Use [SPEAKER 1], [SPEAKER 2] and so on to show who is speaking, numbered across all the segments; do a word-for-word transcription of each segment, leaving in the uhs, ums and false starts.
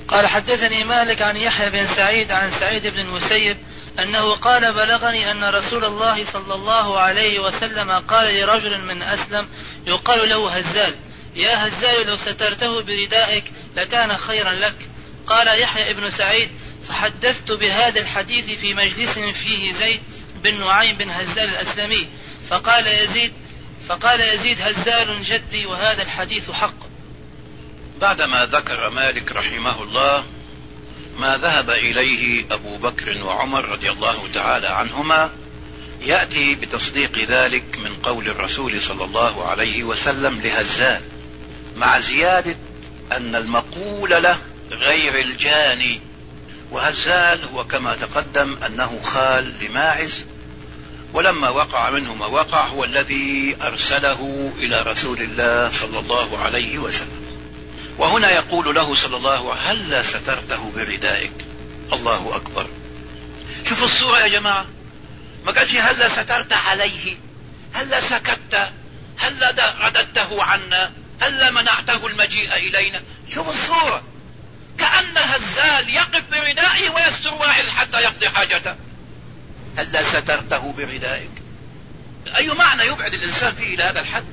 [SPEAKER 1] قال حدثني مالك عن يحيى بن سعيد عن سعيد بن المسيب أنه قال بلغني أن رسول الله صلى الله عليه وسلم قال لرجل من أسلم يقال له هزال: يا هزال لو سترته بردائك لكان خيرا لك. قال يحيى بن سعيد: فحدثت بهذا الحديث في مجلس فيه زيد بن نعيم بن هزال الأسلمي، فقال يزيد فقال يزيد: هزال جدي وهذا الحديث حق.
[SPEAKER 2] بعدما ذكر مالك رحمه الله ما ذهب إليه أبو بكر وعمر رضي الله تعالى عنهما، يأتي بتصديق ذلك من قول الرسول صلى الله عليه وسلم لهزال، مع زيادة أن المقول له غير الجاني. وهزال هو كما تقدم أنه خال لماعز، ولما وقع منه ما وقع هو الذي أرسله إلى رسول الله صلى الله عليه وسلم. وهنا يقول له صلى الله عليه وسلم: هل سترته بردائك؟ الله أكبر. شوفوا الصورة يا جماعة، ما قالش هل سترت عليه، هل سكت، هل رددته عنا، هل منعته المجيء إلينا. شوفوا الصورة، كأن هزال يقف بردائه ويستر واحد حتى يقضي حاجته. هل سترته بردائك؟ أي معنى يبعد الإنسان فيه إلى هذا الحد؟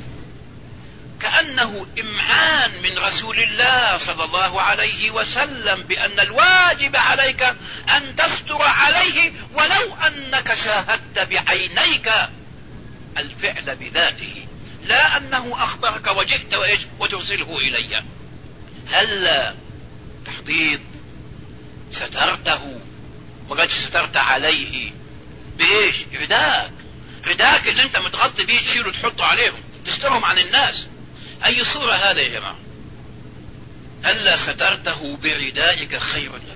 [SPEAKER 2] كأنه إمعان من رسول الله صلى الله عليه وسلم بأن الواجب عليك أن تستر عليه ولو أنك شاهدت بعينيك الفعل بذاته، لا أنه أخبرك وجئت وإيش وترسله إلي. هل تحضيض سترته، وقد سترت عليه بإيش؟ رداك، رداك اللي انت متغطي بيه تشيله تحطه عليهم تسترهم عن الناس. أي صورة هذا يا جماعة؟ هل سترته بردائك خير لك.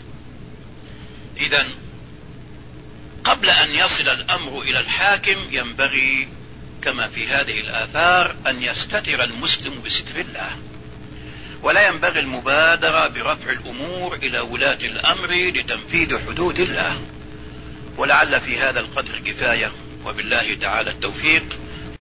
[SPEAKER 2] إذن قبل أن يصل الأمر إلى الحاكم ينبغي كما في هذه الآثار أن يستتر المسلم بستر الله، ولا ينبغي المبادرة برفع الأمور إلى ولاة الأمر لتنفيذ حدود الله. ولعل في هذا القدر كفاية، وبالله تعالى التوفيق.